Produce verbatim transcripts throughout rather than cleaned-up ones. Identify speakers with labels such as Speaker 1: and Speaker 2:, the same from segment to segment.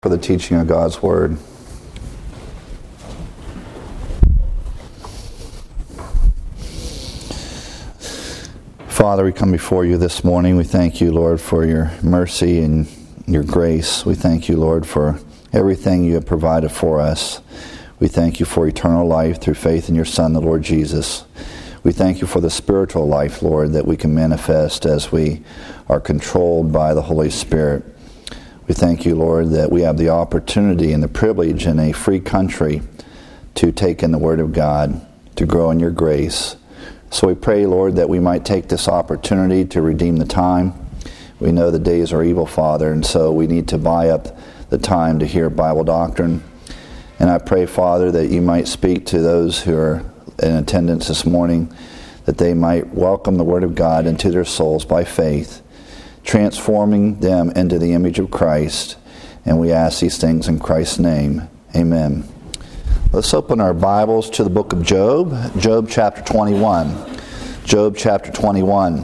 Speaker 1: For the teaching of God's Word. Father, we come before you this morning. We thank you, Lord, for your mercy and your grace. We thank you, Lord, for everything you have provided for us. We thank you for eternal life through faith in your Son, the Lord Jesus. We thank you for the spiritual life, Lord, that we can manifest as we are controlled by the Holy Spirit. We thank you, Lord, that we have the opportunity and the privilege in a free country to take in the Word of God, to grow in your grace. So we pray, Lord, that we might take this opportunity to redeem the time. We know the days are evil, Father, and so we need to buy up the time to hear Bible doctrine. And I pray, Father, that you might speak to those who are in attendance this morning, that they might welcome the Word of God into their souls by faith, transforming them into the image of Christ. And we ask these things in Christ's name. Amen. Let's open our Bibles to the book of Job. Job chapter twenty-one. Job chapter twenty-one.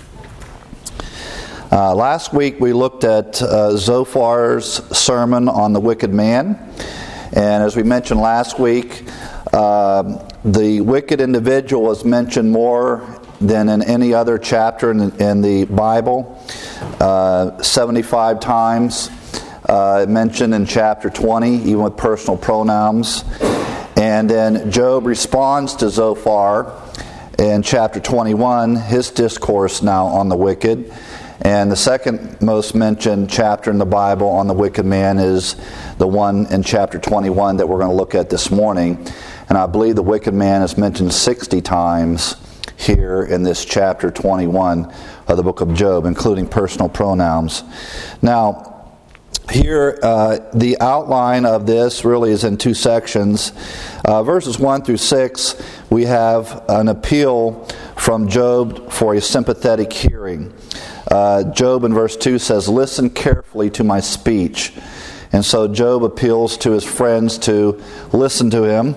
Speaker 1: Uh, last week we looked at uh, Zophar's sermon on the wicked man. And as we mentioned last week, uh, the wicked individual was mentioned more than in any other chapter in the, in the Bible. Uh, seventy-five times uh, mentioned in chapter twenty, even with personal pronouns. And then Job responds to Zophar in chapter twenty-one, his discourse now on the wicked. And the second most mentioned chapter in the Bible on the wicked man is the one in chapter twenty-one that we're going to look at this morning. And I believe the wicked man is mentioned sixty times here in this chapter twenty-one of the book of Job, including personal pronouns. Now, here, uh, the outline of this really is in two sections. Uh, verses one through six, we have an appeal from Job for a sympathetic hearing. Uh, Job in verse two says, "Listen carefully to my speech." And so Job appeals to his friends to listen to him.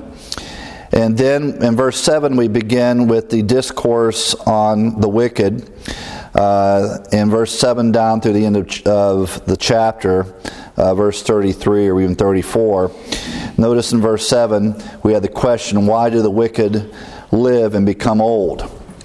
Speaker 1: And then in verse seven we begin with the discourse on the wicked. Uh, in verse seven down through the end of, of the chapter, uh, verse thirty-three or even thirty-four. Notice in verse seven we have the question, why do the wicked live and become old?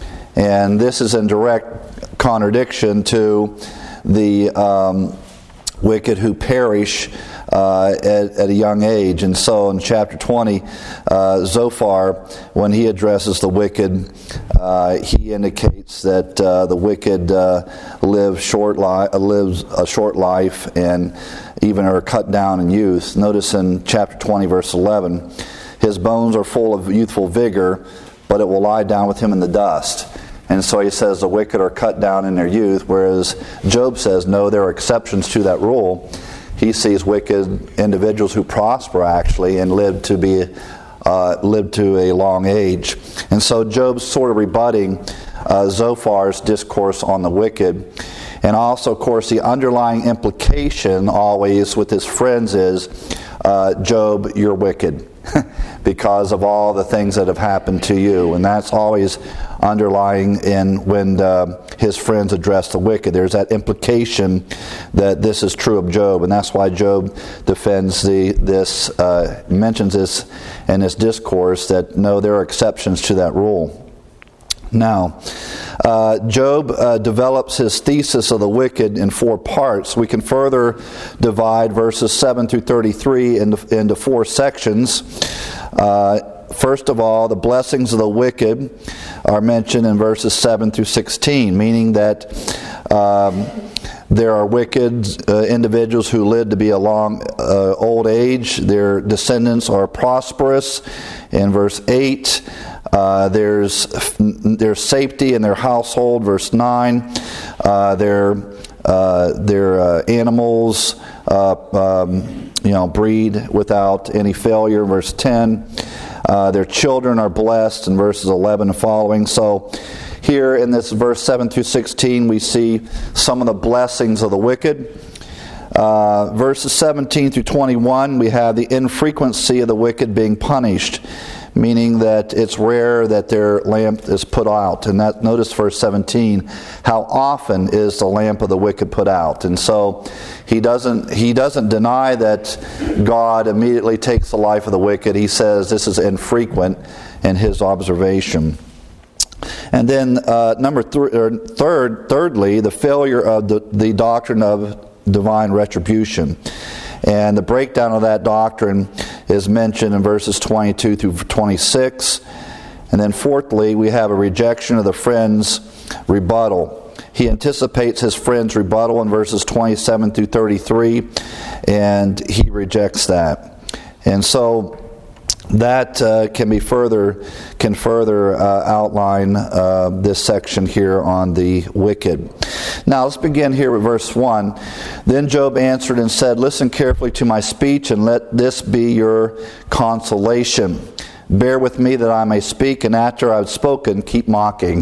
Speaker 1: And this is in direct contradiction to the um, wicked who perish Uh, at, at a young age. And so in chapter twenty, uh, Zophar, when he addresses the wicked, uh, he indicates that uh, the wicked uh, live short li- lives a short life and even are cut down in youth. Notice in chapter twenty, verse eleven, his bones are full of youthful vigor, but it will lie down with him in the dust. And so he says the wicked are cut down in their youth, whereas Job says, no, there are exceptions to that rule. He sees wicked individuals who prosper actually and live to be uh, live to a long age. And so Job's sort of rebutting uh, Zophar's discourse on the wicked. And also, of course, the underlying implication always with his friends is, uh, Job, you're wicked because of all the things that have happened to you. And that's always underlying in when uh, his friends address the wicked. There's that implication that this is true of Job, and that's why Job defends the this, uh, mentions this in his discourse, that no, there are exceptions to that rule. Now, uh, Job uh, develops his thesis of the wicked in four parts. We can further divide verses seven through thirty-three into, into four sections. Uh, First of all, the blessings of the wicked are mentioned in verses seven through sixteen, meaning that um, there are wicked uh, individuals who live to be a long uh, old age. Their descendants are prosperous. In verse eight, uh, there's there's safety in their household. Verse nine, uh, their uh, their uh, animals uh, um, you know breed without any failure. Verse ten. Uh, their children are blessed in verses eleven and following. So here in this verse seven through sixteen, we see some of the blessings of the wicked. Uh, verses seventeen through twenty-one, we have the infrequency of the wicked being punished, meaning that it's rare that their lamp is put out. And that, notice verse seventeen, how often is the lamp of the wicked put out? And so he doesn't he doesn't deny that God immediately takes the life of the wicked. He says this is infrequent in his observation. And then uh, number th- or third, thirdly, the failure of the, the doctrine of divine retribution. And the breakdown of that doctrine is mentioned in verses twenty-two through twenty-six. And then fourthly, we have a rejection of the friend's rebuttal. He anticipates his friend's rebuttal in verses twenty-seven through thirty-three, and he rejects that. And so that uh, can be further can further uh, outline uh, this section here on the wicked. Now let's begin here with verse one. Then Job answered and said, "Listen carefully to my speech, and let this be your consolation. Bear with me that I may speak, and after I've spoken, keep mocking."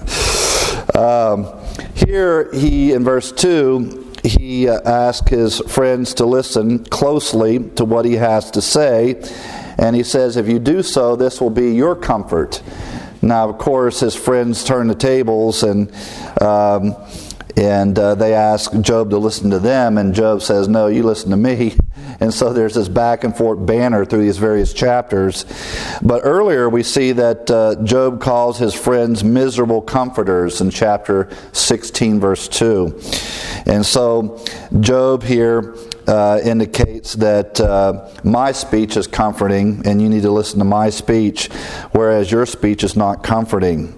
Speaker 1: um, here he, in verse two, he uh, asks his friends to listen closely to what he has to say. And he says, if you do so, this will be your comfort. Now, of course, his friends turn the tables and um, and uh, they ask Job to listen to them. And Job says, no, you listen to me. And so there's this back and forth banter through these various chapters. But earlier we see that uh, Job calls his friends miserable comforters in chapter sixteen, verse two. And so Job here Uh, indicates that uh, my speech is comforting and you need to listen to my speech, whereas your speech is not comforting.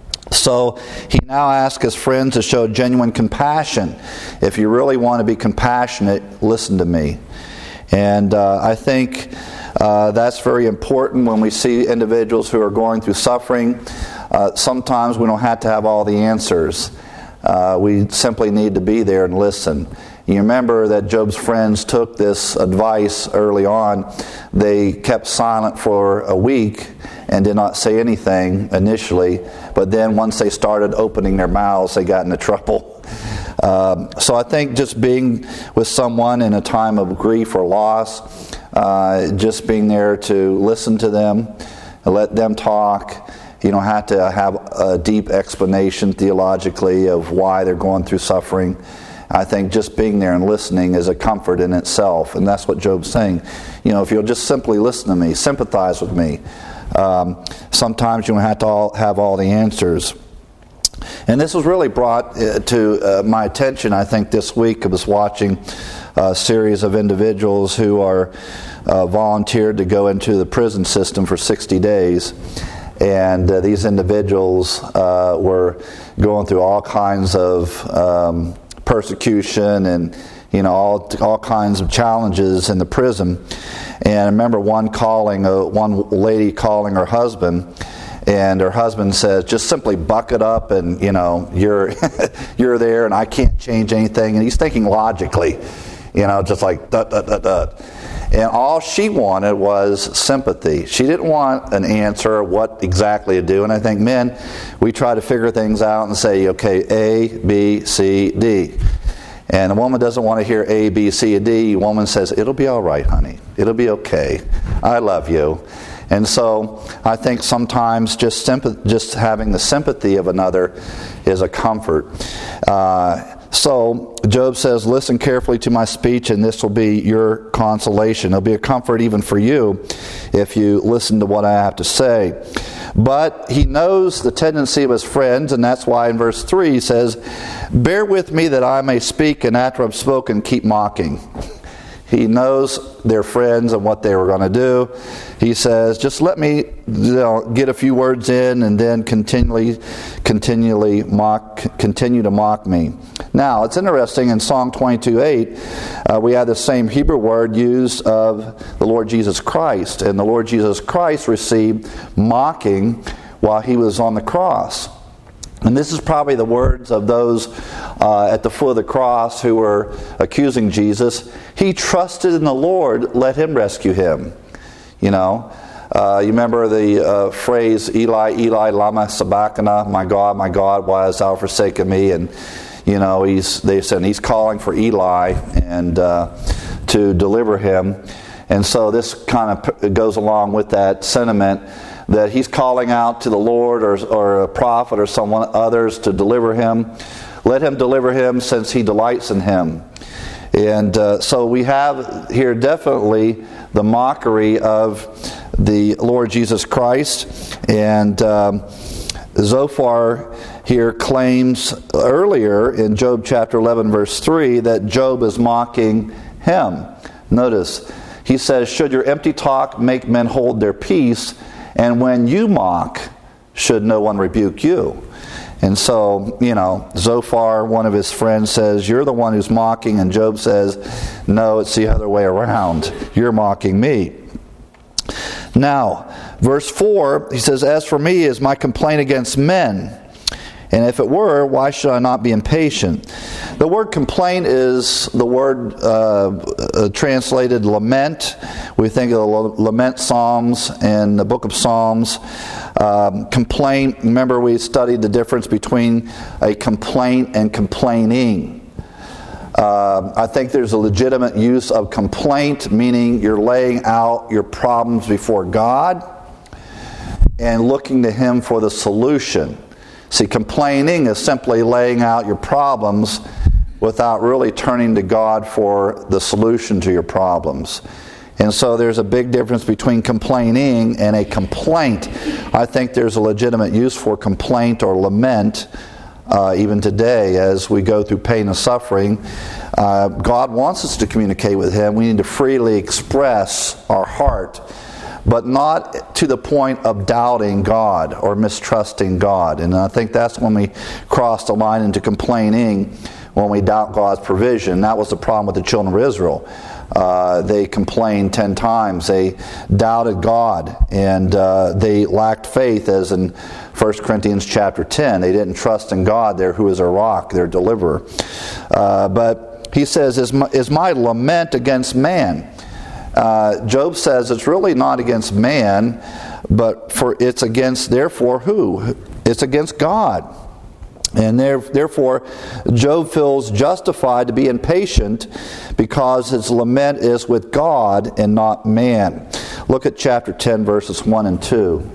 Speaker 1: So he now asks his friends to show genuine compassion. If you really want to be compassionate, listen to me. And uh, I think uh, that's very important when we see individuals who are going through suffering. Uh, sometimes we don't have to have all the answers. Uh, we simply need to be there and listen. You remember that Job's friends took this advice early on. They kept silent for a week and did not say anything initially, but then once they started opening their mouths, they got into trouble. Um, so I think just being with someone in a time of grief or loss, uh, just being there to listen to them, and let them talk. You don't have to have a deep explanation theologically of why they're going through suffering. I think just being there and listening is a comfort in itself. And that's what Job's saying. You know, if you'll just simply listen to me, sympathize with me. Um, sometimes you don't have to all, have all the answers. And this was really brought uh, to uh, my attention, I think, this week. I was watching a series of individuals who are uh, volunteered to go into the prison system for sixty days. And uh, these individuals uh, were going through all kinds of um, persecution and, you know, all all kinds of challenges in the prison. And I remember one calling, uh, one lady calling her husband, and her husband says, "Just simply buck it up, and you know, you're you're there, and I can't change anything." And he's thinking logically, you know, just like dut dut dut dut. And all she wanted was sympathy. She didn't want an answer what exactly to do. And I think men, we try to figure things out and say, okay, A, B, C, D. And the woman doesn't want to hear A, B, C, and D. The woman says, it'll be all right, honey. It'll be okay. I love you. And so I think sometimes just sympath- just having the sympathy of another is a comfort. Uh, So Job says, listen carefully to my speech, and this will be your consolation. It'll be a comfort even for you if you listen to what I have to say. But he knows the tendency of his friends, and that's why in verse three he says, bear with me that I may speak, and after I've spoken, keep mocking. He knows their friends and what they were going to do. He says, just let me you know, get a few words in and then continually, continually mock, continue to mock me. Now, it's interesting, in Psalm twenty-two eight, uh, we have the same Hebrew word used of the Lord Jesus Christ. And the Lord Jesus Christ received mocking while he was on the cross. And this is probably the words of those uh, at the foot of the cross who were accusing Jesus. He trusted in the Lord, let him rescue him. You know, uh, you remember the uh, phrase, Eli, Eli, lama sabachthani, my God, my God, why hast thou forsaken me? And, you know, he's they said he's calling for Eli and uh, to deliver him. And so this kind of goes along with that sentiment that he's calling out to the Lord or, or a prophet or someone others to deliver him. Let him deliver him since he delights in him. And uh, so we have here definitely the mockery of the Lord Jesus Christ. And um, Zophar here claims earlier in Job chapter eleven verse three that Job is mocking him. Notice, he says, should your empty talk make men hold their peace, and when you mock, should no one rebuke you? And so, you know, Zophar, one of his friends, says, you're the one who's mocking, and Job says, no, it's the other way around. You're mocking me. Now, verse four, he says, as for me is my complaint against men, and if it were, why should I not be impatient? The word complaint is the word uh, uh, translated lament. We think of the lament psalms in the book of Psalms. Um, complaint, remember we studied the difference between a complaint and complaining. Uh, I think there's a legitimate use of complaint, meaning you're laying out your problems before God and looking to Him for the solution. See, complaining is simply laying out your problems without really turning to God for the solution to your problems. And so there's a big difference between complaining and a complaint. I think there's a legitimate use for complaint or lament uh, even today as we go through pain and suffering. Uh, God wants us to communicate with Him. We need to freely express our heart, but not to the point of doubting God or mistrusting God. And I think that's when we cross the line into complaining, when we doubt God's provision. That was the problem with the children of Israel. Uh, they complained ten times. They doubted God, and uh, they lacked faith, as in First Corinthians chapter ten. They didn't trust in God there, who is a rock, their deliverer. Uh, but he says, is my, is my lament against man? Uh, Job says it's really not against man, but for it's against, therefore, who? It's against God. And there, therefore, Job feels justified to be impatient because his lament is with God and not man. Look at chapter ten, verses one and two.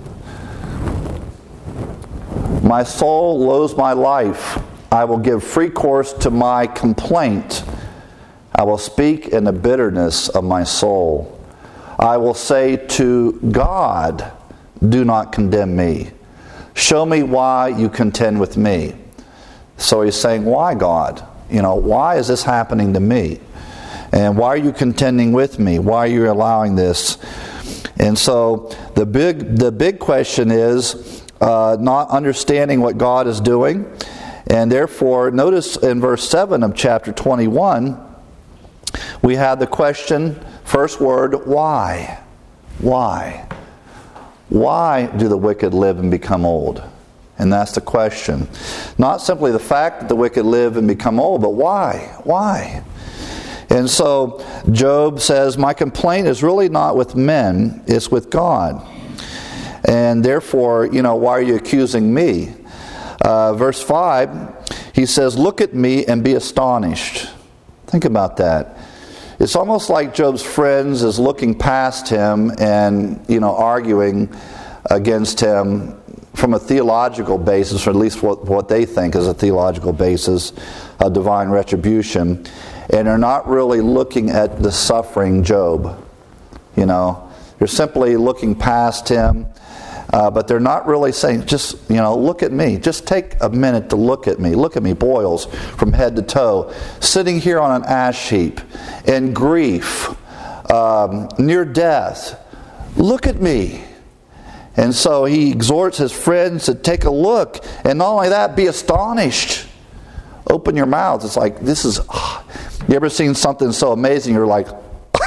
Speaker 1: My soul loathes my life. I will give free course to my complaint. I will speak in the bitterness of my soul. I will say to God, do not condemn me. Show me why you contend with me. So he's saying, why, God? You know, why is this happening to me? And why are you contending with me? Why are you allowing this? And so the big the big question is uh, not understanding what God is doing. And therefore, notice in verse seven of chapter twenty-one, we have the question, first word, why? Why? Why do the wicked live and become old? And that's the question. Not simply the fact that the wicked live and become old, but why? Why? And so Job says, my complaint is really not with men, it's with God. And therefore, you know, why are you accusing me? Uh, verse five, he says, look at me and be astonished. Think about that. It's almost like Job's friends is looking past him and, you know, arguing against him from a theological basis, or at least what, what they think is a theological basis of divine retribution. And they're not really looking at the suffering Job. You know, they're simply looking past him. Uh, but they're not really saying, just, you know, look at me. Just take a minute to look at me. Look at me, boils from head to toe. Sitting here on an ash heap in grief, um, near death. Look at me. And so he exhorts his friends to take a look. And not only that, be astonished. Open your mouths. It's like, this is, oh. You ever seen something so amazing, you're like,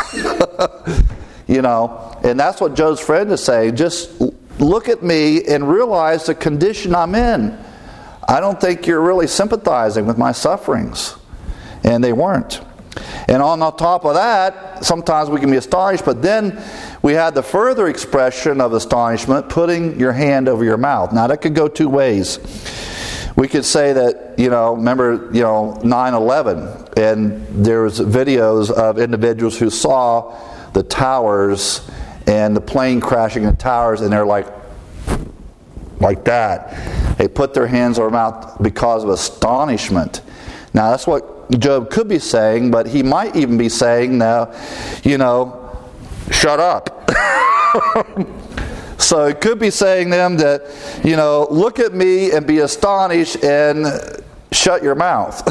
Speaker 1: you know. And that's what Job's friend is saying. Just look at me and realize the condition I'm in. I don't think you're really sympathizing with my sufferings. And they weren't. And on the top of that, sometimes we can be astonished, but then we had the further expression of astonishment, putting your hand over your mouth. Now that could go two ways. We could say that, you know, remember, you know, nine eleven, and there was videos of individuals who saw the towers and the plane crashing in the towers, and they're like, like that. They put their hands over their mouth because of astonishment. Now that's what Job could be saying, but he might even be saying now, you know, shut up. So it could be saying them that, you know, look at me and be astonished and shut your mouth.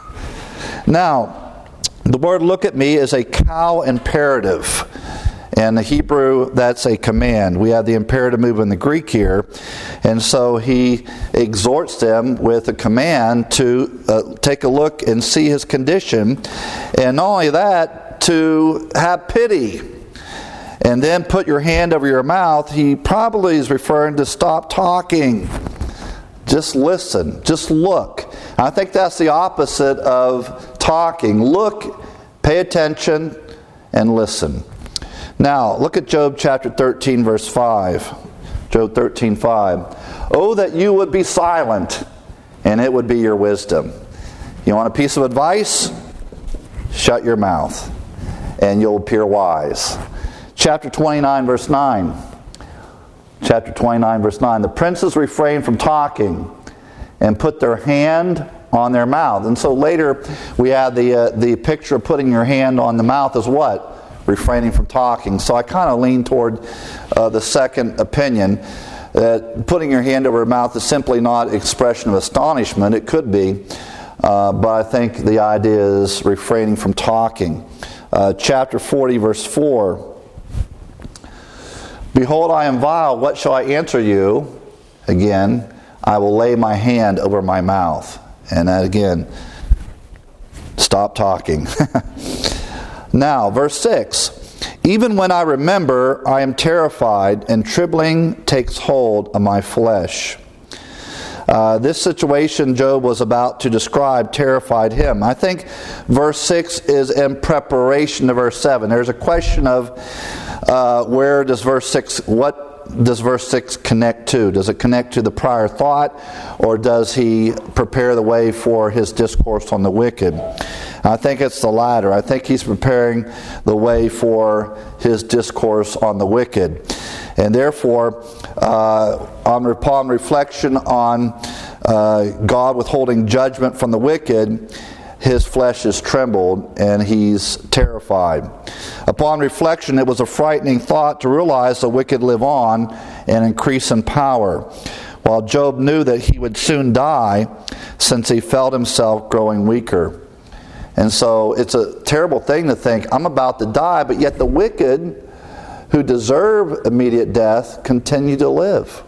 Speaker 1: Now, the word look at me is a cow imperative. And the Hebrew, that's a command. We have the imperative mover in the Greek here. And so he exhorts them with a command to uh, take a look and see his condition. And not only that, to have pity. And then put your hand over your mouth. He probably is referring to stop talking. Just listen. Just look. I think that's the opposite of talking. Look, pay attention, and listen. Now, look at Job chapter thirteen, verse five. Job thirteen, five. Oh, that you would be silent, and it would be your wisdom. You want a piece of advice? Shut your mouth, and you'll appear wise. Chapter twenty-nine, verse nine. Chapter twenty-nine, verse nine. The princes refrain from talking and put their hand on their mouth. And so later we have the, uh, the picture of putting your hand on the mouth as what? Refraining from talking. So I kind of lean toward uh, the second opinion, that putting your hand over your mouth is simply not expression of astonishment. It could be, uh, but I think the idea is refraining from talking. Uh, chapter forty, verse four. Behold, I am vile. What shall I answer you? Again, I will lay my hand over my mouth. And that again, stop talking. Now, verse six. Even when I remember, I am terrified, and trembling takes hold of my flesh. Uh, this situation Job was about to describe terrified him. I think verse six is in preparation to verse seven. There's a question of uh, where does verse six, what does verse six connect to? Does it connect to the prior thought, or does he prepare the way for his discourse on the wicked? I think it's the latter. I think he's preparing the way for his discourse on the wicked. And therefore, uh, on, upon reflection on uh, God withholding judgment from the wicked, his flesh is trembled and he's terrified. Upon reflection, it was a frightening thought to realize the wicked live on and increase in power, while Job knew that he would soon die since he felt himself growing weaker. And so it's a terrible thing to think, I'm about to die, but yet the wicked who deserve immediate death continue to live.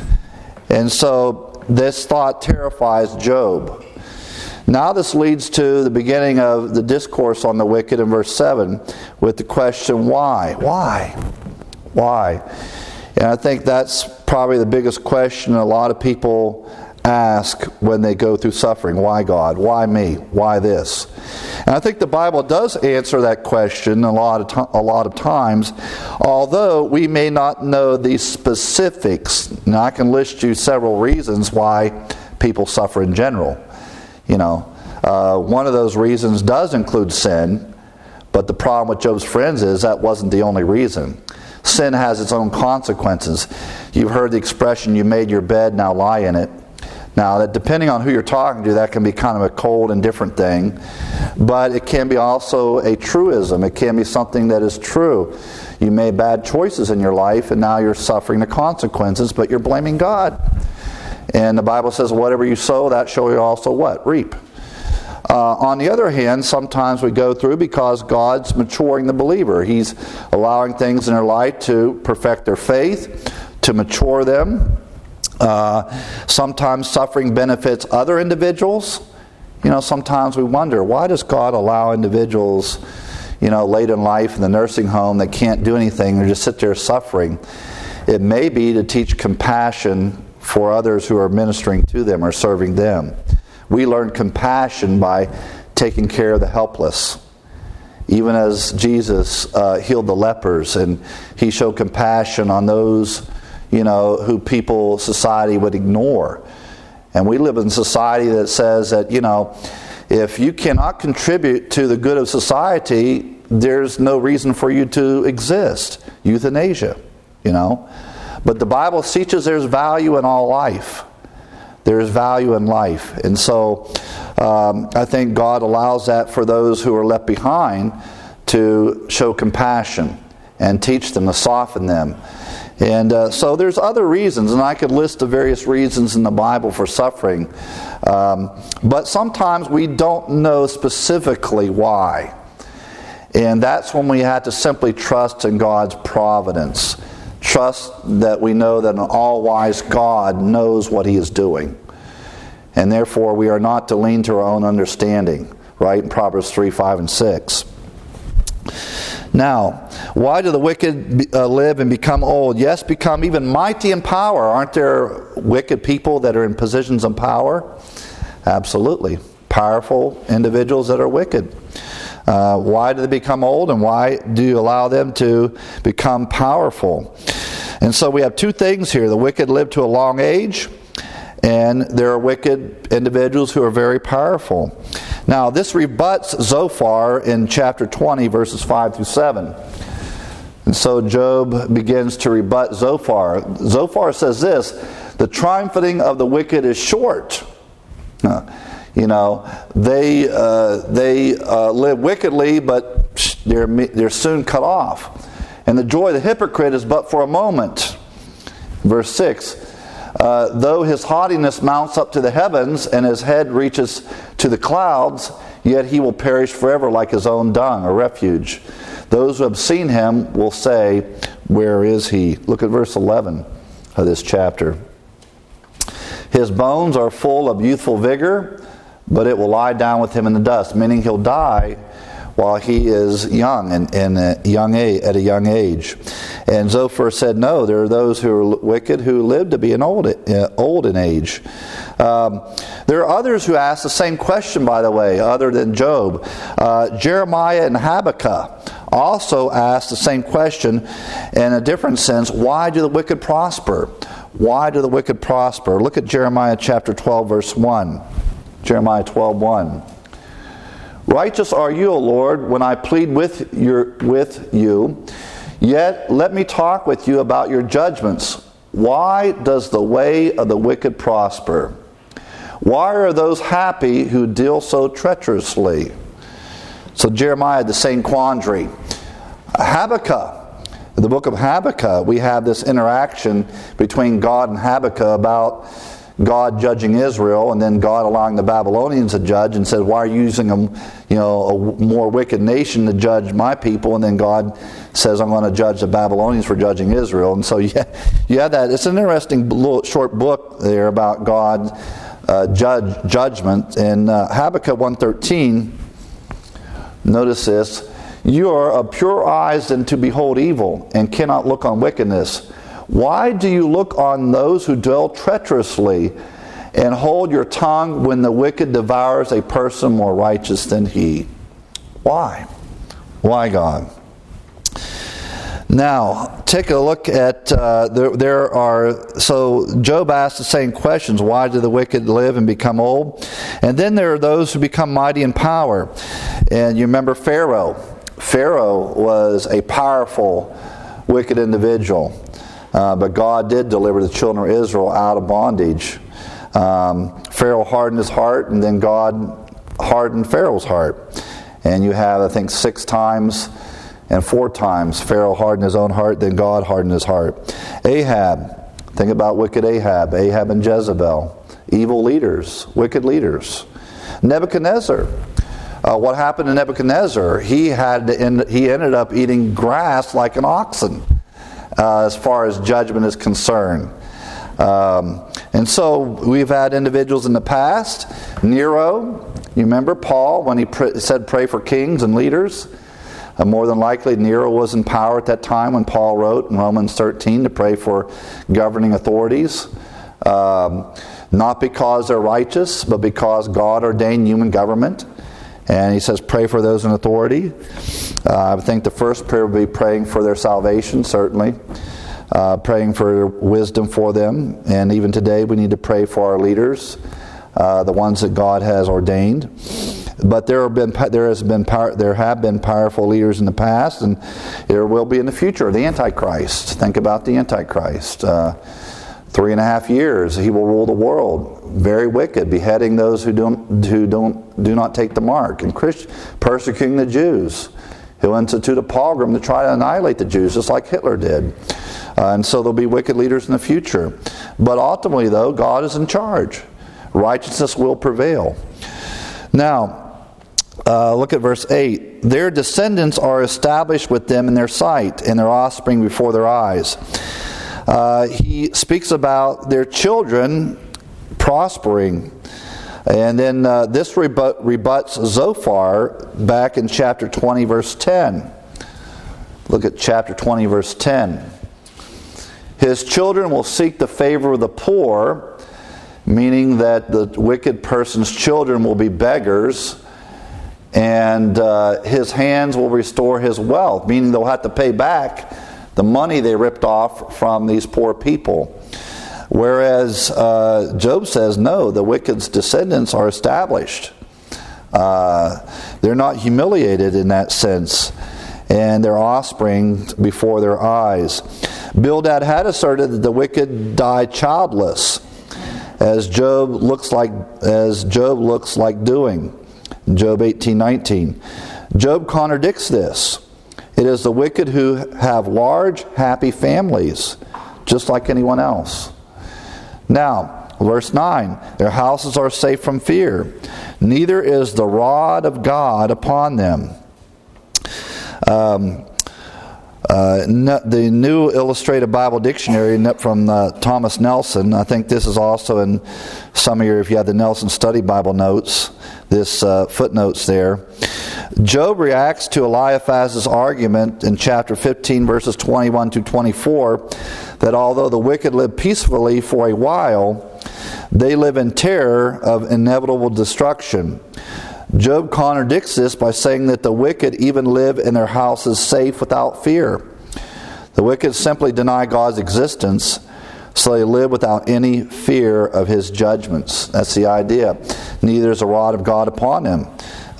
Speaker 1: And so this thought terrifies Job. Now this leads to the beginning of the discourse on the wicked in verse seven with the question, why? Why? Why? And I think that's probably the biggest question a lot of people ask when they go through suffering. Why God? Why me? Why this? And I think the Bible does answer that question a lot of to- a lot of times, although we may not know the specifics. Now I can list you several reasons why people suffer in general. You know, uh, one of those reasons does include sin, but the problem with Job's friends is that wasn't the only reason. Sin has its own consequences. You've heard the expression, you made your bed, now lie in it. Now, that depending on who you're talking to, that can be kind of a cold and different thing. But it can be also a truism. It can be something that is true. You made bad choices in your life, and now you're suffering the consequences, but you're blaming God. And the Bible says, whatever you sow, that shall you also what? Reap. Uh, on the other hand, sometimes we go through because God's maturing the believer. He's allowing things in their life to perfect their faith, to mature them. Uh, sometimes suffering benefits other individuals. You know, sometimes we wonder, why does God allow individuals, you know, late in life in the nursing home that can't do anything or just sit there suffering? It may be to teach compassion for others who are ministering to them or serving them. We learn compassion by taking care of the helpless. Even as Jesus uh, healed the lepers, and he showed compassion on those, you know, who people, society would ignore. And we live in a society that says that, you know, if you cannot contribute to the good of society, there's no reason for you to exist. Euthanasia, you know. But the Bible teaches there's value in all life. There's value in life. And so um, I think God allows that for those who are left behind to show compassion and teach them, to soften them. And uh, so there's other reasons, and I could list the various reasons in the Bible for suffering. Um, but sometimes we don't know specifically why. And that's when we have to simply trust in God's providence. Trust that we know that an all-wise God knows what He is doing. And therefore we are not to lean to our own understanding, right? In Proverbs three, five, and six. Now, why do the wicked uh, live and become old? Yes, become even mighty in power. Aren't there wicked people that are in positions of power? Absolutely. Powerful individuals that are wicked. Uh, why do they become old, and why do you allow them to become powerful? And so we have two things here. The wicked live to a long age, and there are wicked individuals who are very powerful. Now, this rebuts Zophar in chapter twenty, verses five through seven. And so Job begins to rebut Zophar. Zophar says this: the triumphing of the wicked is short. Uh, you know, they uh, they uh, live wickedly, but they're they're soon cut off. And the joy of the hypocrite is but for a moment. Verse six. Uh, though his haughtiness mounts up to the heavens and his head reaches to the clouds, yet he will perish forever like his own dung or refuge. Those who have seen him will say, where is he? Look at verse eleven of this chapter. His bones are full of youthful vigor, but it will lie down with him in the dust, meaning he'll die while he is young and, and a young age, at a young age. And Zophar said, no, there are those who are wicked who live to be an old, uh, old in age. Um, there are others who ask the same question, by the way, other than Job. Uh, Jeremiah and Habakkuk also asked the same question in a different sense. Why do the wicked prosper? Why do the wicked prosper? Look at Jeremiah chapter twelve, verse one. Jeremiah twelve, one. Righteous are you, O Lord, when I plead with your with you. Yet let me talk with you about your judgments. Why does the way of the wicked prosper? Why are those happy who deal so treacherously? So Jeremiah had the same quandary. Habakkuk, in the book of Habakkuk, we have this interaction between God and Habakkuk about God judging Israel, and then God allowing the Babylonians to judge, and said, why are you using a, you know, a more wicked nation to judge my people? And then God says, I'm going to judge the Babylonians for judging Israel. And so yeah, you have that. It's an interesting little short book there about God uh, judge judgment. And uh, Habakkuk one thirteen, notice this: you are of purer eyes than to behold evil, and cannot look on wickedness. Why do you look on those who dwell treacherously, and hold your tongue when the wicked devours a person more righteous than he? Why? Why, God? Now, take a look at, uh, there, there are, so Job asked the same questions. Why do the wicked live and become old? And then there are those who become mighty in power. And you remember Pharaoh. Pharaoh was a powerful, wicked individual. Uh, but God did deliver the children of Israel out of bondage. Um, Pharaoh hardened his heart, and then God hardened Pharaoh's heart. And you have, I think, six times and four times Pharaoh hardened his own heart, then God hardened his heart. Ahab, think about wicked Ahab, Ahab and Jezebel, evil leaders, wicked leaders. Nebuchadnezzar. Uh, what happened to Nebuchadnezzar? He had to end, he ended up eating grass like an oxen. Uh, as far as judgment is concerned. Um, and so we've had individuals in the past. Nero, you remember Paul when he pr- said pray for kings and leaders? Uh, more than likely Nero was in power at that time when Paul wrote in Romans thirteen to pray for governing authorities. Um, not because they're righteous, but because God ordained human government. And he says, pray for those in authority. Uh, I think the first prayer would be praying for their salvation, certainly. Uh, praying for wisdom for them. And even today we need to pray for our leaders, uh, the ones that God has ordained. but there have been there has been power, there have been powerful leaders in the past, and there will be in the future. The Antichrist. Think about the Antichrist. Uh, three and a half years he will rule the world. Very wicked, beheading those who don't who don't do not take the mark, and Christ, persecuting the Jews. He'll institute a pogrom to try to annihilate the Jews, just like Hitler did. Uh, and so there'll be wicked leaders in the future. But ultimately, though, God is in charge. Righteousness will prevail. Now, uh, look at verse eight. Their descendants are established with them in their sight, and their offspring before their eyes. Uh, he speaks about their children prospering. And then uh, this rebut, rebuts Zophar back in chapter twenty, verse ten. Look at chapter twenty, verse ten. His children will seek the favor of the poor, meaning that the wicked person's children will be beggars, and uh, his hands will restore his wealth, meaning they'll have to pay back the money they ripped off from these poor people. Whereas uh, Job says, no, the wicked's descendants are established. Uh, they're not humiliated in that sense, and their offspring before their eyes. Bildad had asserted that the wicked die childless, as Job looks like as Job looks like doing. Job eighteen nineteen. Job contradicts this. It is the wicked who have large, happy families, just like anyone else. Now, verse nine, their houses are safe from fear, neither is the rod of God upon them. Um, uh, the New Illustrated Bible Dictionary from uh, Thomas Nelson, I think this is also in some of your, if you have the Nelson Study Bible notes, this uh, footnotes there. Job reacts to Eliphaz's argument in chapter fifteen, verses twenty-one to twenty-four, that although the wicked live peacefully for a while, they live in terror of inevitable destruction. Job contradicts this by saying that the wicked even live in their houses safe without fear. The wicked simply deny God's existence, so they live without any fear of His judgments. That's the idea. Neither is a rod of God upon them.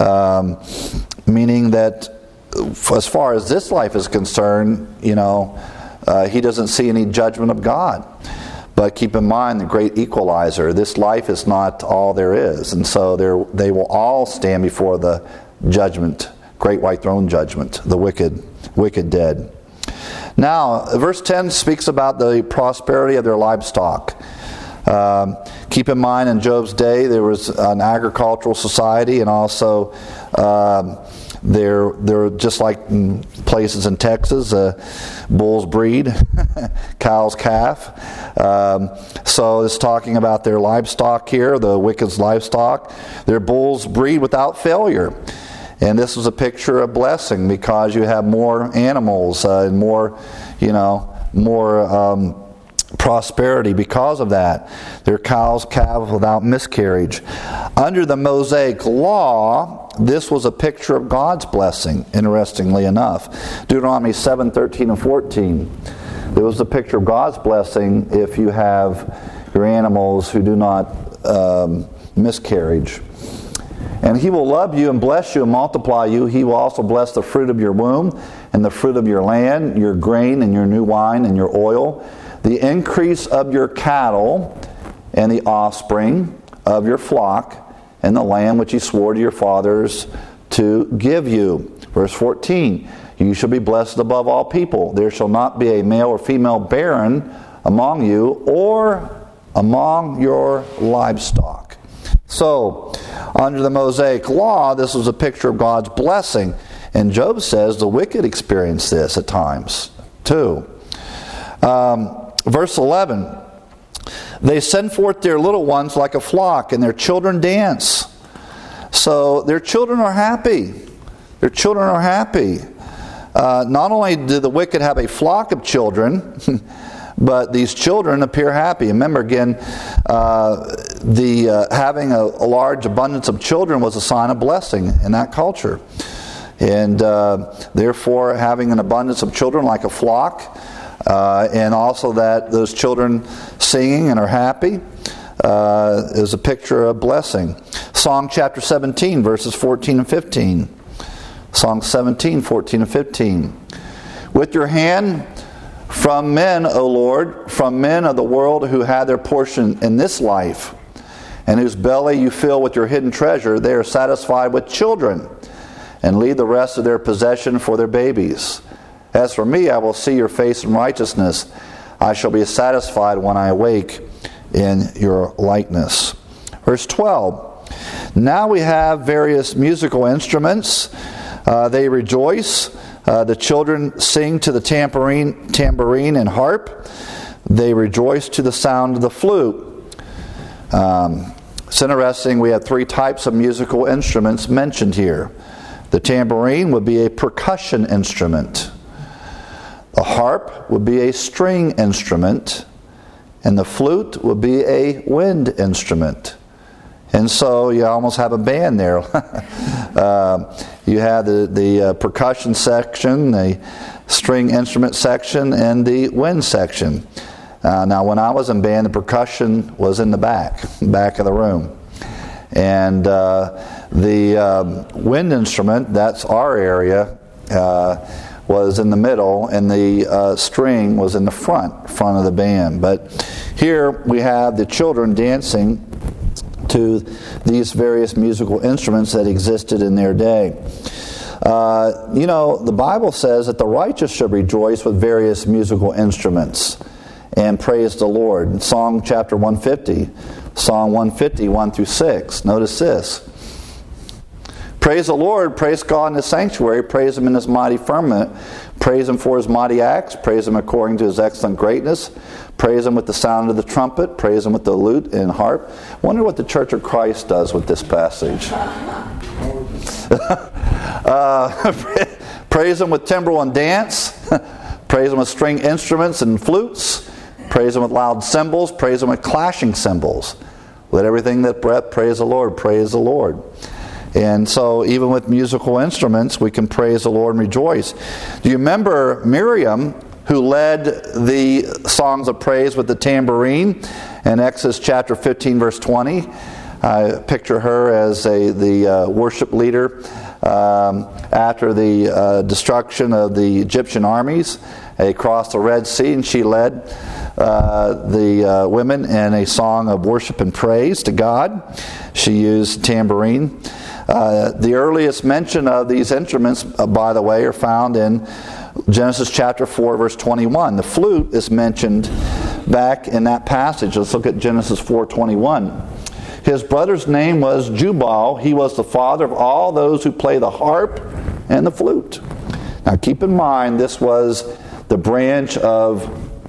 Speaker 1: Um, meaning that as far as this life is concerned, you know, uh, he doesn't see any judgment of God. But keep in mind the great equalizer. This life is not all there is. And so they will all stand before the judgment, great white throne judgment, the wicked, wicked dead. Now, verse ten speaks about the prosperity of their livestock. Um, keep in mind, in Job's day, there was an agricultural society, and also um, there, there just like in places in Texas, uh, bulls breed, cows calf. Um, so it's talking about their livestock here, the wicked's livestock. Their bulls breed without failure. And this was a picture of blessing because you have more animals uh, and more, you know, more um, prosperity because of that. Their cows calve without miscarriage. Under the Mosaic law, this was a picture of God's blessing, interestingly enough. Deuteronomy seven, thirteen, and fourteen. It was a picture of God's blessing if you have your animals who do not um, miscarriage. And He will love you and bless you and multiply you. He will also bless the fruit of your womb and the fruit of your land, your grain and your new wine and your oil, the increase of your cattle and the offspring of your flock and the land which He swore to your fathers to give you. Verse fourteen, you shall be blessed above all people. There shall not be a male or female barren among you or among your livestock. So, under the Mosaic law, this was a picture of God's blessing. And Job says the wicked experience this at times, too. Um, verse eleven, they send forth their little ones like a flock, and their children dance. So, their children are happy. Their children are happy. Uh, not only do the wicked have a flock of children, but these children appear happy. Remember again, uh, the uh, having a, a large abundance of children was a sign of blessing in that culture. And uh, therefore having an abundance of children like a flock, uh, and also that those children singing and are happy, uh, is a picture of blessing. Song chapter seventeen, verses fourteen and fifteen. Song seventeen, fourteen and fifteen. With your hand from men, O Lord, from men of the world who had their portion in this life, and whose belly you fill with your hidden treasure, they are satisfied with children, and leave the rest of their possession for their babies. As for me, I will see your face in righteousness. I shall be satisfied when I awake in your likeness. Verse twelve. Now we have various musical instruments. Uh, they rejoice. Uh, the children sing to the tambourine, tambourine and harp. They rejoice to the sound of the flute. Um, it's interesting, we have three types of musical instruments mentioned here. The tambourine would be a percussion instrument. The harp would be a string instrument. And the flute would be a wind instrument. And so you almost have a band there. uh, you have the, the uh, percussion section, the string instrument section, and the wind section. Uh, now, when I was in band, the percussion was in the back, back of the room. And uh, the um, wind instrument, that's our area, uh, was in the middle, and the uh, string was in the front, front of the band. But here we have the children dancing to these various musical instruments that existed in their day. Uh, you know, the Bible says that the righteous should rejoice with various musical instruments and praise the Lord. In Psalm chapter one fifty, Psalm one fifty, one through six. Notice this. Praise the Lord, praise God in His sanctuary, praise Him in His mighty firmament, praise Him for His mighty acts, praise Him according to His excellent greatness, praise Him with the sound of the trumpet, praise Him with the lute and harp. Wonder what the Church of Christ does with this passage. uh, praise Him with timbrel and dance, praise Him with string instruments and flutes, praise Him with loud cymbals, praise Him with clashing cymbals. Let everything that breath praise the Lord, praise the Lord. And so even with musical instruments, we can praise the Lord and rejoice. Do you remember Miriam, who led the songs of praise with the tambourine in Exodus chapter fifteen, verse twenty? I picture her as a the uh, worship leader um, after the uh, destruction of the Egyptian armies. They crossed the Red Sea, and she led uh, the uh, women in a song of worship and praise to God. She used tambourine. Uh, the earliest mention of these instruments, uh, by the way, are found in Genesis chapter four, verse twenty-one. The flute is mentioned back in that passage. Let's look at Genesis four twenty-one. His brother's name was Jubal. He was the father of all those who play the harp and the flute. Now keep in mind, this was the branch of,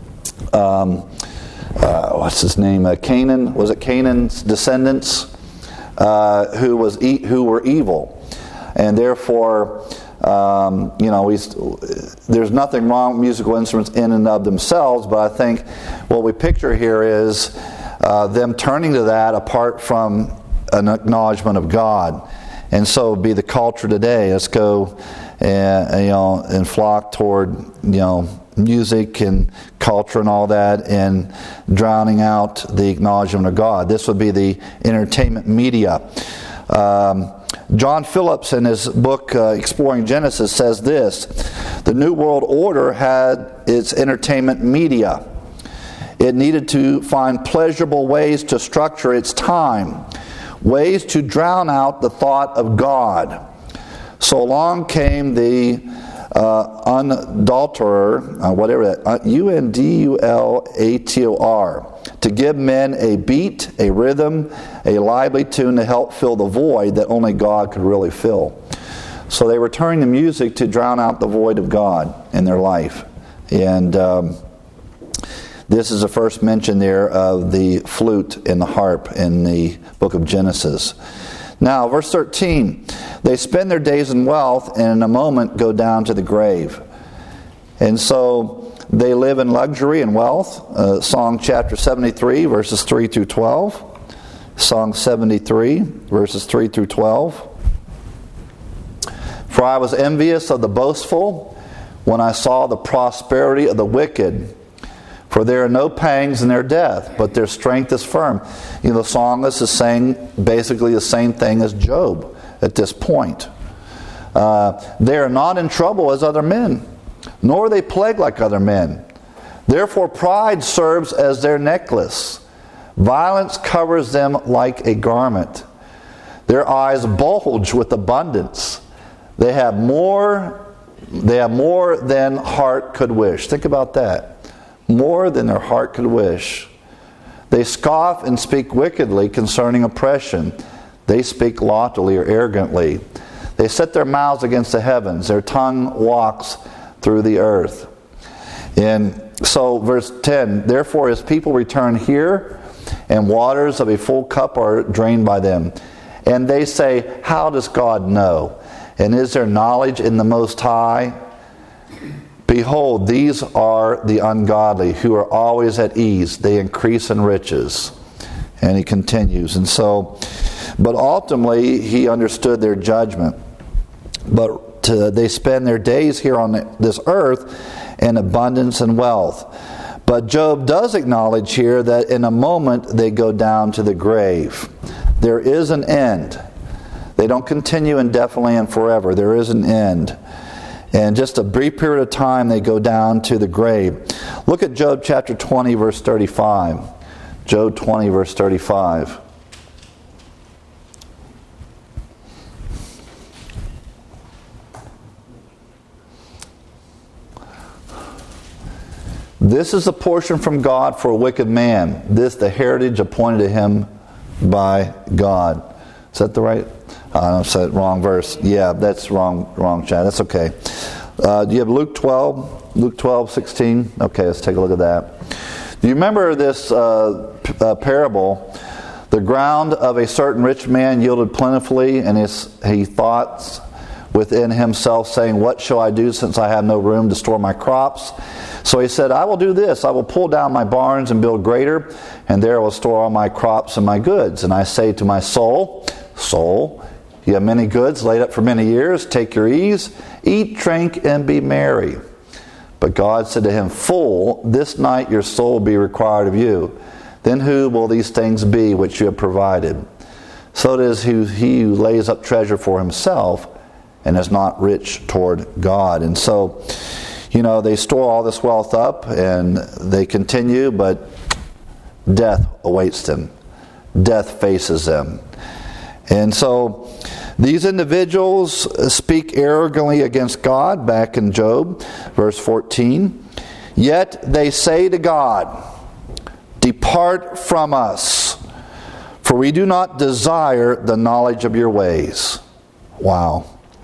Speaker 1: um, uh, what's his name, uh, Canaan. Was it Canaan's descendants? Uh, who was e- who were evil, and therefore, um, you know, we, there's nothing wrong with musical instruments in and of themselves. But I think what we picture here is uh, them turning to that apart from an acknowledgement of God, and so it'd be the culture today. Let's go, and, you know, and flock toward, you know, music and culture and all that, and drowning out the acknowledgement of God. This would be the entertainment media. Um, John Phillips, in his book uh, Exploring Genesis, says this: the New World Order had its entertainment media. It needed to find pleasurable ways to structure its time, ways to drown out the thought of God. So along came the Uh, undulterer, uh, whatever that, uh, U N D U L A T O R, to give men a beat, a rhythm, a lively tune to help fill the void that only God could really fill. So they were turning to music to drown out the void of God in their life. And um, this is the first mention there of the flute and the harp in the book of Genesis. Now, verse thirteen, they spend their days in wealth and in a moment go down to the grave. And so they live in luxury and wealth. Uh, Song chapter seventy-three, verses three through twelve. Song seventy-three, verses three through twelve. For I was envious of the boastful when I saw the prosperity of the wicked. For there are no pangs in their death, but their strength is firm. You know, the psalmist is saying basically the same thing as Job at this point. Uh, they are not in trouble as other men, nor are they plagued like other men. Therefore pride serves as their necklace. Violence covers them like a garment. Their eyes bulge with abundance. They have more, they have more than heart could wish. Think about that. More than their heart could wish. They scoff and speak wickedly concerning oppression. They speak loftily or arrogantly. They set their mouths against the heavens. Their tongue walks through the earth. And so, verse ten, therefore his people return here, and waters of a full cup are drained by them. And they say, how does God know? And is there knowledge in the Most High? Behold, these are the ungodly, who are always at ease. They increase in riches. And he continues. And so, but ultimately, he understood their judgment. But to, they spend their days here on this earth in abundance and wealth. But Job does acknowledge here that in a moment they go down to the grave. There is an end. They don't continue indefinitely and forever. There is an end. And just a brief period of time they go down to the grave. Look at Job chapter twenty, verse thirty-five. Job twenty, verse thirty-five. This is a portion from God for a wicked man. This the heritage appointed to him by God. Is that the right? I said wrong verse. Yeah, that's wrong. Wrong, Chad. That's okay. Uh, do you have Luke twelve? Luke twelve, sixteen. Okay, let's take a look at that. Do you remember this uh, p- uh, parable? The ground of a certain rich man yielded plentifully, and his, he thought within himself, saying, "What shall I do, since I have no room to store my crops?" So he said, "I will do this. I will pull down my barns and build greater, and there I will store all my crops and my goods. And I say to my soul, soul, you have many goods laid up for many years. Take your ease, eat, drink, and be merry." But God said to him, "Fool, this night your soul will be required of you. Then who will these things be which you have provided? So it is who, he who lays up treasure for himself and is not rich toward God." And so, you know, they store all this wealth up and they continue, but death awaits them. Death faces them. And so these individuals speak arrogantly against God, back in Job, verse fourteen. Yet they say to God, "Depart from us, for we do not desire the knowledge of your ways." Wow.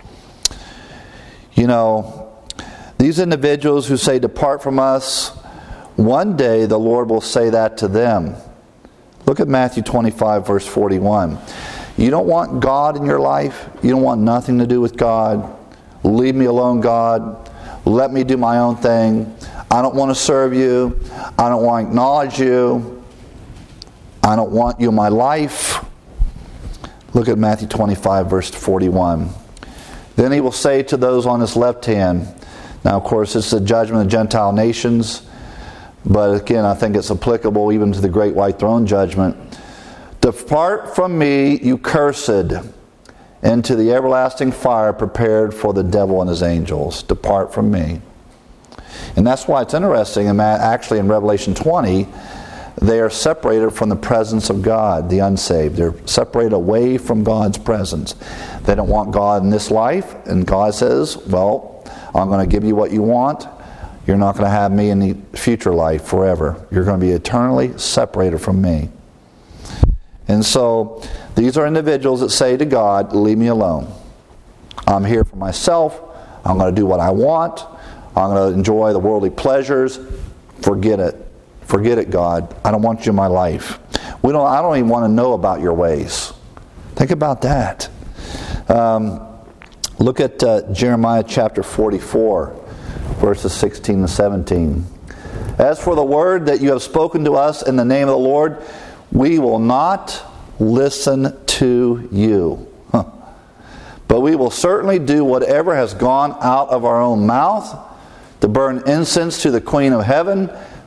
Speaker 1: You know, these individuals who say, "Depart from us," one day the Lord will say that to them. Look at Matthew twenty-five, verse forty-one. You don't want God in your life? You don't want nothing to do with God? Leave me alone, God. Let me do my own thing. I don't want to serve you. I don't want to acknowledge you. I don't want you in my life. Look at Matthew twenty-five, verse forty-one. Then he will say to those on his left hand, now of course it's the judgment of the Gentile nations, but again I think it's applicable even to the great white throne judgment. "Depart from me, you cursed, into the everlasting fire prepared for the devil and his angels." Depart from me. And that's why it's interesting, and actually in Revelation twenty, they are separated from the presence of God, the unsaved. They're separated away from God's presence. They don't want God in this life, and God says, well, I'm going to give you what you want. You're not going to have me in the future life forever. You're going to be eternally separated from me. And so, these are individuals that say to God, leave me alone. I'm here for myself. I'm going to do what I want. I'm going to enjoy the worldly pleasures. Forget it. Forget it, God. I don't want you in my life. We don't. I don't even want to know about your ways. Think about that. Um, look at uh, Jeremiah chapter forty-four, verses sixteen and seventeen. "As for the word that you have spoken to us in the name of the Lord, we will not listen to you. Huh. But we will certainly do whatever has gone out of our own mouth, to burn incense to the Queen of Heaven,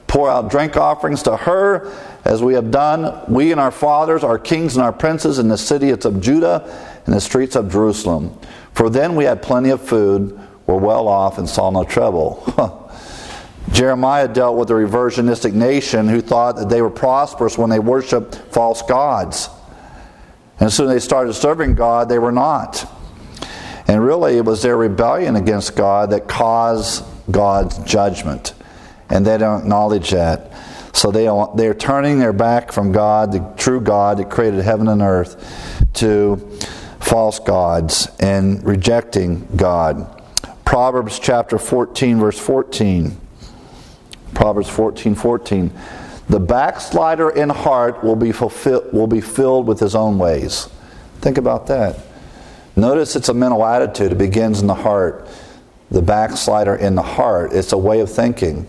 Speaker 1: pour out drink offerings to her, as we have done, we and our fathers, our kings and our princes in the cities of Judah and the streets of Jerusalem. For then we had plenty of food, were well off, and saw no trouble. Jeremiah dealt with a reversionistic nation who thought that they were prosperous when they worshiped false gods. And as soon as they started serving God, they were not. And really, it was their rebellion against God that caused God's judgment. And they don't acknowledge that. So they are, they're turning their back from God, the true God that created heaven and earth, to false gods and rejecting God. Proverbs chapter fourteen, verse fourteen. Proverbs fourteen, fourteen. The backslider in heart will be fulfilled, will be filled with his own ways. Think about that. Notice it's a mental attitude. It begins in the heart. The backslider in the heart. It's a way of thinking.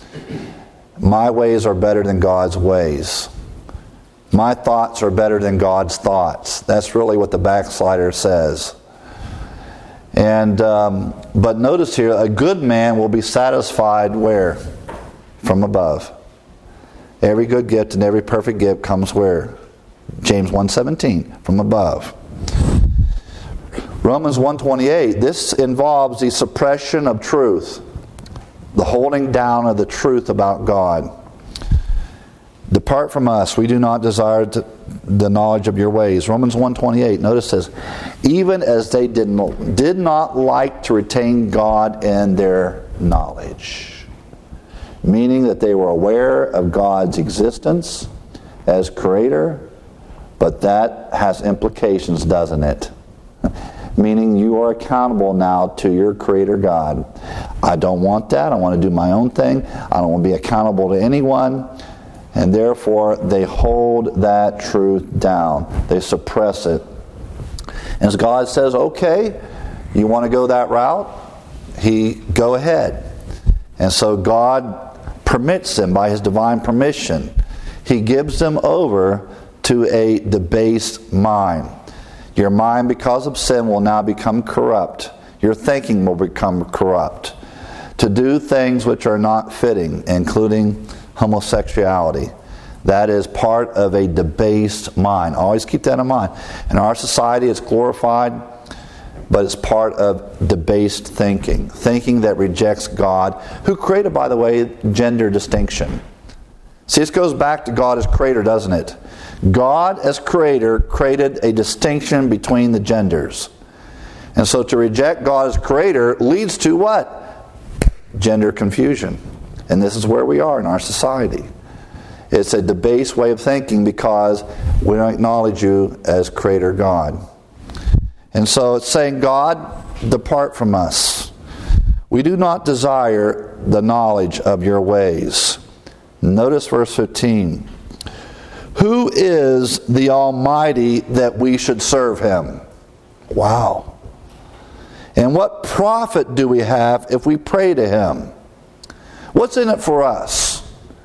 Speaker 1: My ways are better than God's ways. My thoughts are better than God's thoughts. That's really what the backslider says. And um, but notice here, a good man will be satisfied where? From above. Every good gift and every perfect gift comes where? James one seventeen, from above. Romans one twenty-eight, this involves the suppression of truth, the holding down of the truth about God. Depart from us, we do not desire to, the knowledge of your ways. Romans one twenty-eight, notice this, even as they did not, did not like to retain God in their knowledge. Meaning that they were aware of God's existence as creator, but that has implications, doesn't it? Meaning you are accountable now to your creator God. I don't want that. I want to do my own thing. I don't want to be accountable to anyone. And therefore, they hold that truth down. They suppress it. And as God says, okay, you want to go that route? He, go ahead. And so God permits them by His divine permission. He gives them over to a debased mind. Your mind, because of sin, will now become corrupt. Your thinking will become corrupt. To do things which are not fitting, including homosexuality. That is part of a debased mind. Always keep that in mind. In our society, it's glorified, but it's part of debased thinking. Thinking that rejects God, who created, by the way, gender distinction. See, this goes back to God as creator, doesn't it? God as creator created a distinction between the genders. And so to reject God as creator leads to what? Gender confusion. And this is where we are in our society. It's a debased way of thinking because we don't acknowledge you as creator God. And so it's saying, God, depart from us. We do not desire the knowledge of your ways. Notice verse fifteen. Who is the Almighty that we should serve Him? Wow. And what profit do we have if we pray to Him? What's in it for us?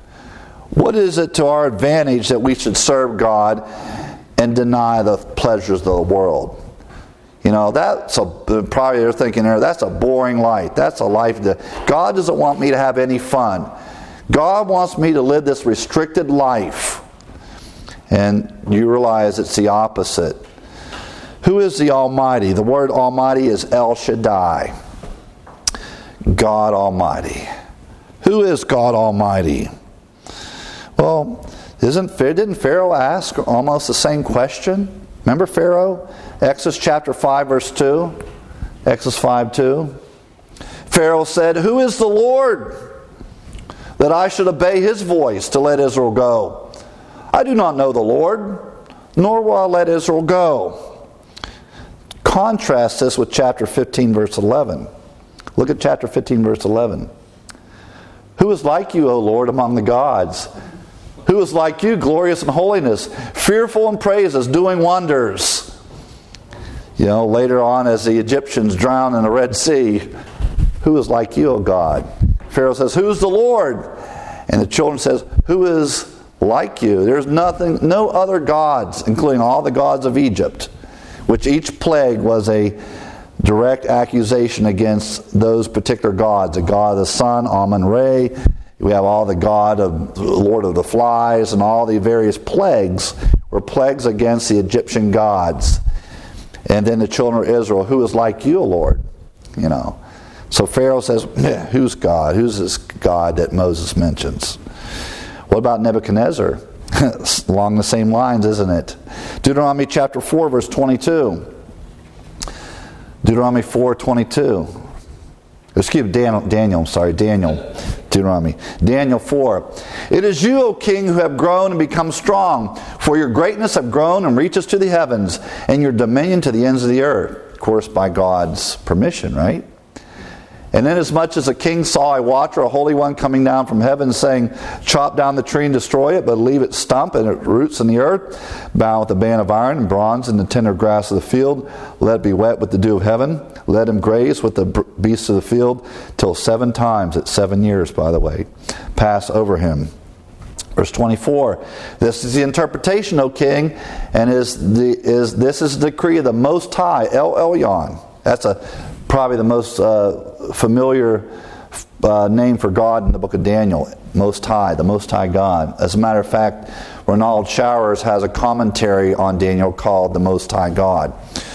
Speaker 1: What is it to our advantage that we should serve God and deny the pleasures of the world? You know, that's a, probably they're thinking there, that's a boring life. That's a life that God doesn't want me to have any fun. God wants me to live this restricted life. And you realize it's the opposite. Who is the Almighty? The word Almighty is El Shaddai. God Almighty. Who is God Almighty? Well, isn't didn't Pharaoh ask almost the same question? Remember Pharaoh? Exodus chapter five, verse two. Exodus five, two. Pharaoh said, who is the Lord that I should obey His voice to let Israel go? I do not know the Lord, nor will I let Israel go. Contrast this with chapter fifteen, verse eleven. Look at chapter fifteen, verse eleven. Who is like you, O Lord, among the gods? Who is like you, glorious in holiness, fearful in praises, doing wonders? You know, later on as the Egyptians drown in the Red Sea, who is like you, O God? Pharaoh says, who is the Lord? And the children says, who is like you? There's nothing, no other gods, including all the gods of Egypt, which each plague was a direct accusation against those particular gods. The god of the sun, Amun-Re, We have all the God of the Lord of the Flies and all the various plagues were plagues against the Egyptian gods. And then the children of Israel, who is like you, Lord? You know. So Pharaoh says, yeah, who's God? Who's this God that Moses mentions? What about Nebuchadnezzar? Along the same lines, isn't it? Deuteronomy chapter four, verse twenty-two. Deuteronomy four, twenty-two. Excuse me, Daniel, Daniel, I'm sorry, Daniel. Deuteronomy. Daniel four. It is you, O king, who have grown and become strong, for your greatness have grown and reaches to the heavens, and your dominion to the ends of the earth. Of course, by God's permission, right? And inasmuch as the king saw a watcher, a holy one, coming down from heaven, saying, chop down the tree and destroy it, but leave its stump and its roots in the earth, bound with a band of iron and bronze and the tender grass of the field, let it be wet with the dew of heaven, let him graze with the beasts of the field, till seven times, at seven years, by the way, pass over him. Verse twenty-four, this is the interpretation, O king, and is the is this is the decree of the Most High, El Elyon. That's a probably the most uh, familiar uh, name for God in the book of Daniel, Most High, the Most High God. As a matter of fact, Ronald Showers has a commentary on Daniel called the Most High God.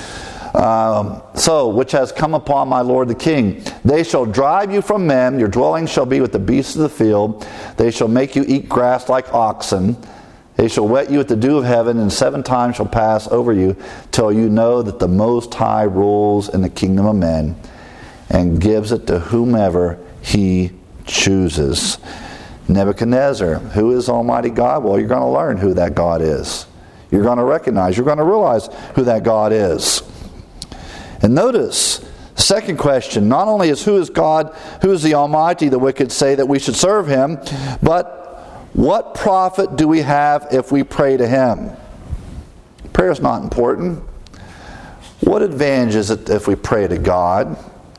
Speaker 1: Um, so, which has come upon my lord the king. They shall drive you from men, your dwelling shall be with the beasts of the field, they shall make you eat grass like oxen, they shall wet you with the dew of heaven, and seven times shall pass over you, till you know that the Most High rules in the kingdom of men, and gives it to whomever he chooses. Nebuchadnezzar, who is Almighty God? Well, you're going to learn who that God is. You're going to recognize, you're going to realize who that God is. And notice, the second question, not only is who is God, who is the Almighty, the wicked say that we should serve him, but what profit do we have if we pray to him? Prayer is not important. What advantage is it if we pray to God?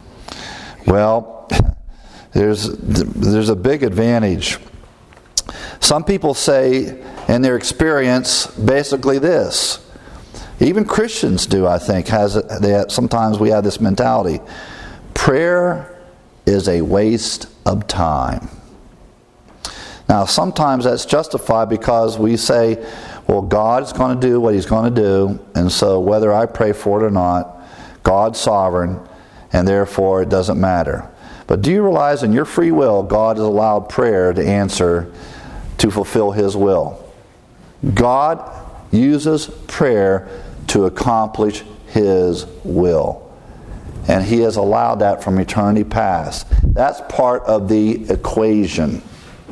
Speaker 1: Well, there's there's a big advantage. Some people say in their experience basically this. Even Christians do, I think. Has they have, sometimes we have this mentality. Prayer is a waste of time. Now, sometimes that's justified because we say, well, God's going to do what he's going to do, and so whether I pray for it or not, God's sovereign, and therefore it doesn't matter. But do you realize in your free will, God has allowed prayer to answer, to fulfill his will? God uses prayer to accomplish his will. And he has allowed that from eternity past. That's part of the equation.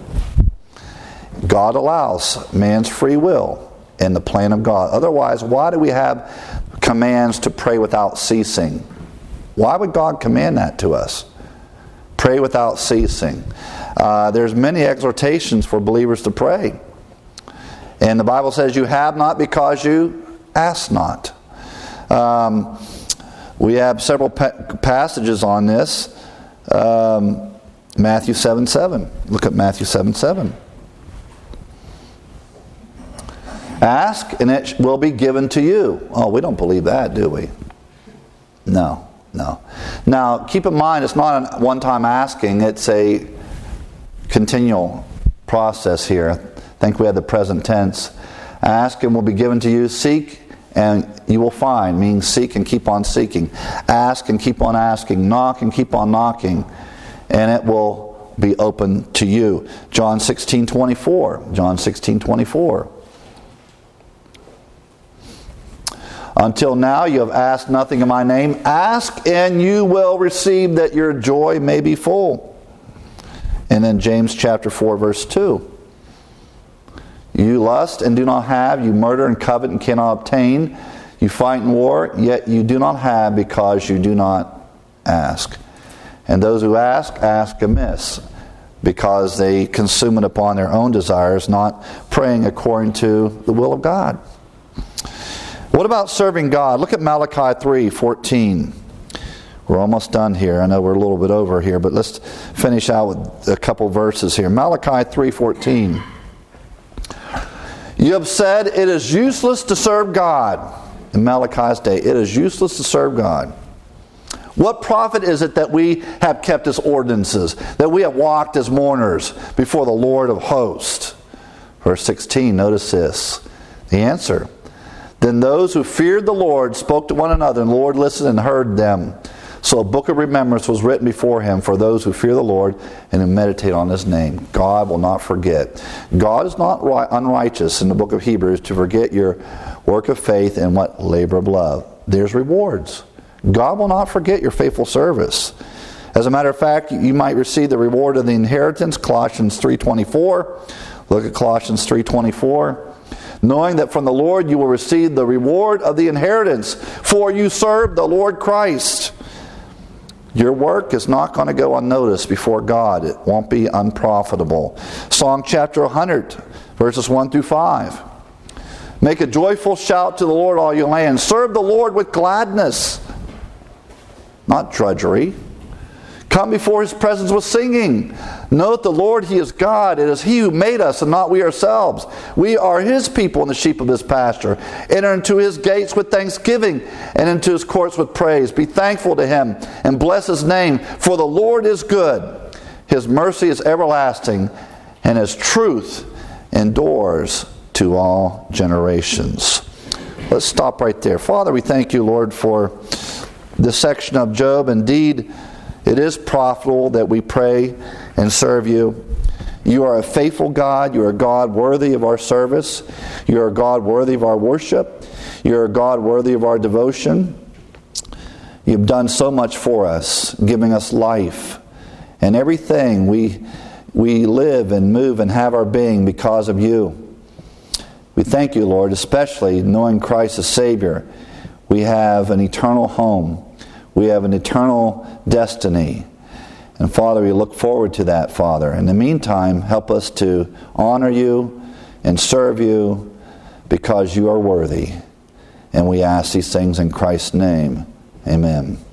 Speaker 1: God allows man's free will in the plan of God. Otherwise, why do we have commands to pray without ceasing? Why would God command that to us? Pray without ceasing. Uh, there's many exhortations for believers to pray. And the Bible says you have not because you ask not. Um, we have several pa- passages on this. Um, Matthew seven seven. Look at Matthew seven seven. Ask and it will be given to you. Oh, we don't believe that, do we? No, no. Now, keep in mind, it's not a one-time asking. It's a continual process here. I think we have the present tense. Ask and will be given to you. Seek and you will find. Meaning seek and keep on seeking. Ask and keep on asking. Knock and keep on knocking. And it will be open to you. John sixteen twenty-four. John sixteen twenty-four. Until now you have asked nothing in my name. Ask and you will receive, that your joy may be full. And then James chapter four verse two. You lust and do not have. You murder and covet and cannot obtain. You fight in war, yet you do not have because you do not ask. And those who ask, ask amiss, because they consume it upon their own desires, not praying according to the will of God. What about serving God? Look at Malachi three fourteen. We're almost done here. I know we're a little bit over here, but let's finish out with a couple verses here. Malachi three fourteen. You have said it is useless to serve God. In Malachi's day, it is useless to serve God. What profit is it that we have kept his ordinances, that we have walked as mourners before the Lord of hosts? Verse sixteen, notice this. The answer. Then those who feared the Lord spoke to one another, and the Lord listened and heard them. So a book of remembrance was written before him for those who fear the Lord and who meditate on his name. God will not forget. God is not unrighteous in the book of Hebrews to forget your work of faith and what labor of love. There's rewards. God will not forget your faithful service. As a matter of fact, you might receive the reward of the inheritance, Colossians three twenty-four. Look at Colossians three twenty-four. Knowing that from the Lord you will receive the reward of the inheritance, for you serve the Lord Christ. Your work is not going to go unnoticed before God. It won't be unprofitable. Psalm chapter one hundred, verses one through five. Make a joyful shout to the Lord, all you lands. Serve the Lord with gladness, not drudgery. Come before his presence with singing. Note the Lord, he is God. It is he who made us and not we ourselves. We are his people and the sheep of his pasture. Enter into his gates with thanksgiving and into his courts with praise. Be thankful to him and bless his name, for the Lord is good. His mercy is everlasting, and his truth endures to all generations. Let's stop right there. Father, we thank you, Lord, for this section of Job. Indeed, it is profitable that we pray and serve you. You are a faithful God. You are a God worthy of our service. You are a God worthy of our worship. You are a God worthy of our devotion. You've done so much for us, giving us life and everything. We, we live and move and have our being because of you. We thank you, Lord, especially knowing Christ as Savior. We have an eternal home. We have an eternal destiny. And Father, we look forward to that, Father. In the meantime, help us to honor you and serve you because you are worthy. And we ask these things in Christ's name. Amen.